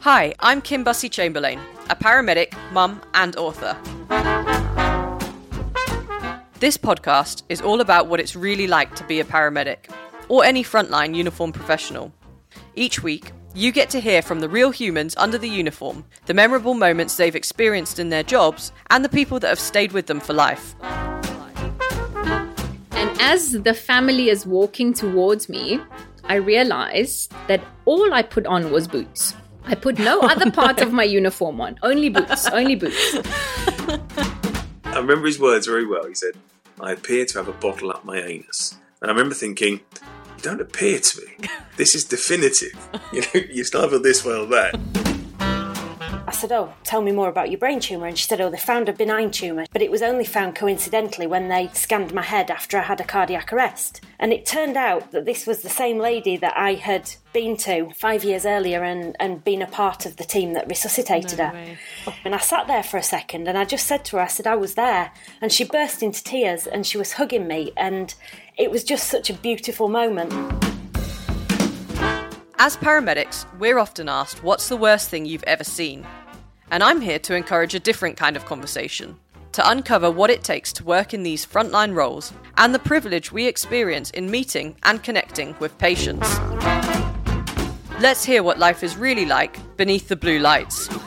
Hi, I'm Kim Bussey-Chamberlain, a paramedic, mum and author. This podcast is all about what it's really like to be a paramedic, or any frontline uniformed professional. Each week, you get to hear from the real humans under the uniform, the memorable moments they've experienced in their jobs, and the people that have stayed with them for life. And as the family is walking towards me, I realized that all I put on was boots. I put no other part of my uniform on. Only boots. Only boots. I remember his words very well. He said, "I appear to have a bottle up my anus." And I remember thinking, you don't appear to me. This is definitive. It's either this way or that. I said, "Oh, tell me more about your brain tumour." And she said, "Oh, they found a benign tumour, but it was only found coincidentally when they scanned my head after I had a cardiac arrest." And it turned out that this was the same lady that I had been to 5 years earlier and been a part of the team that resuscitated her. Way. And I sat there for a second and I just said to her, I said, "I was there." And she burst into tears and she was hugging me, and it was just such a beautiful moment. As paramedics, we're often asked, what's the worst thing you've ever seen? And I'm here to encourage a different kind of conversation, to uncover what it takes to work in these frontline roles and the privilege we experience in meeting and connecting with patients. Let's hear what life is really like beneath the blue lights.